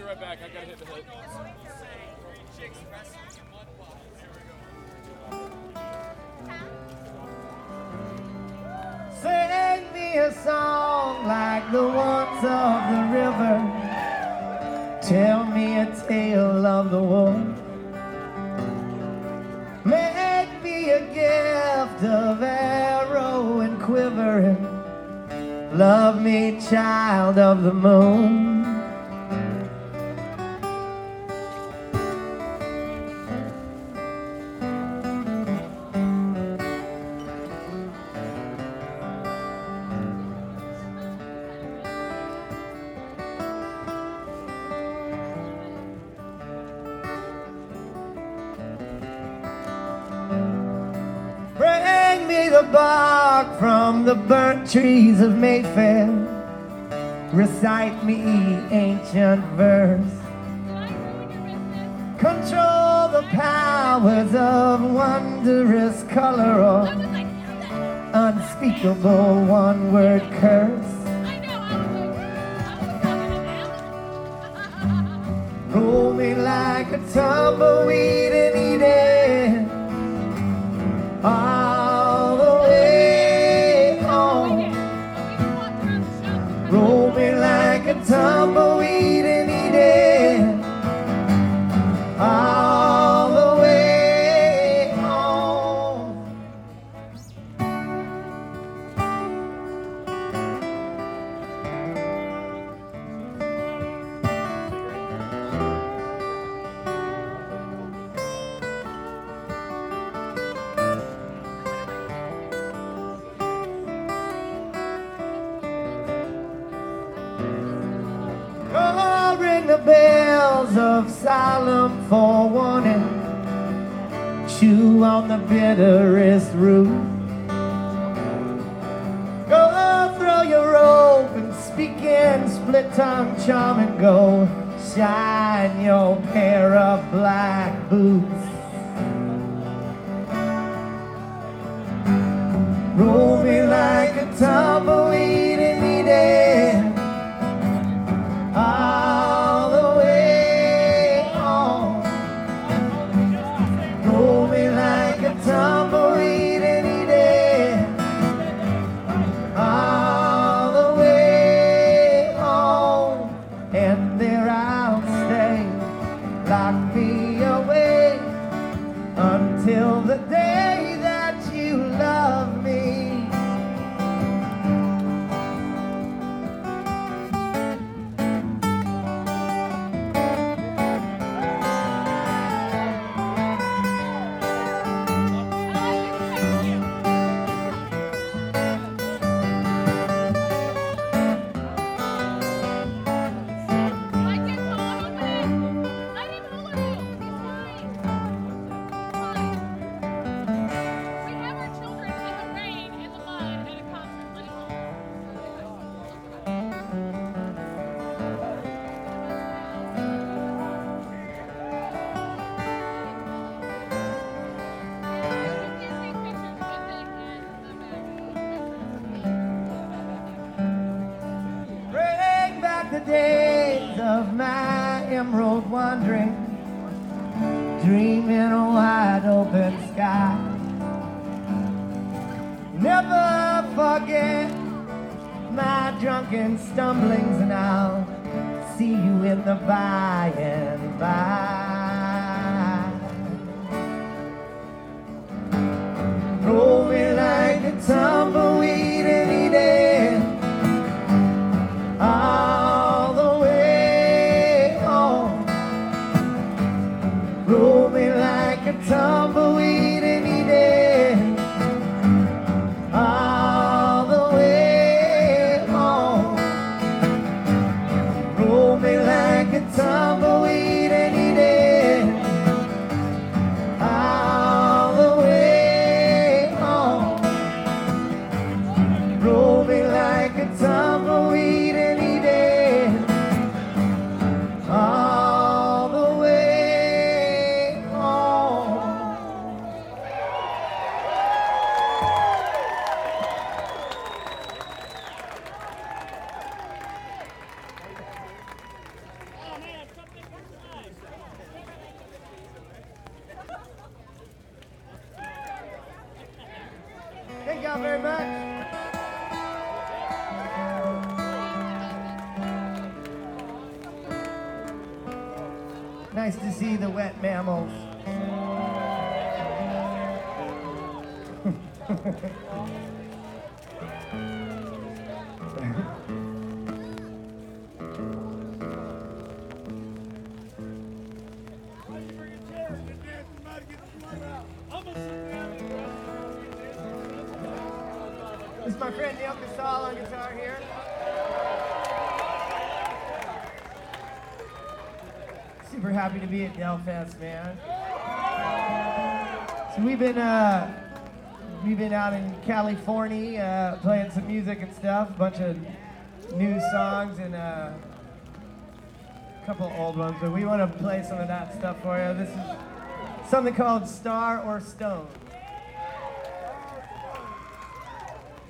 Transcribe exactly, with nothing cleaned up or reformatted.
right back. I gotta hit the hood. Sing me a song like the ones of the river. Tell me a tale of the wolf. Make me a gift of arrow and quiver. Love me, child of the moon. Bring me the bark from the burnt trees of Mayfair. Recite me ancient verse. Control the powers of wondrous color or unspeakable one-word curse. Roll me like a tumbleweed in Eden, all the way home. Roll me like a tumbleweed in Eden, all the way home. Oh, ring the bells of solemn forewarning. Chew on the bitterest root. Go throw your rope and speak in split tongue charm and go shine your pair of black boots. Roll me like a tumbleweed in Eden, all the way home. Roll me like a tumbleweed in Eden, all the way home. And there I'll stay, lock me away until the day that you love me. Bring back the days of my emerald wandering, dreaming a wide open sky. Never forget my drunken stumblings, and I'll see you in the by and by. Roll me like a tumbleweed in Eden, all the way home. Roll me like a tumbleweed in Eden, all the way home. Roll me like a tumbleweed in Eden, all the way home. Thank y'all very much. Nice to see the wet mammals. This is my friend Neil Casal on guitar here. Super happy to be at Delfest, man. So we've been uh, we've been out in California uh, playing some music and stuff, a bunch of new songs and uh, a couple old ones. But we want to play some of that stuff for you. This is something called Star or Stone.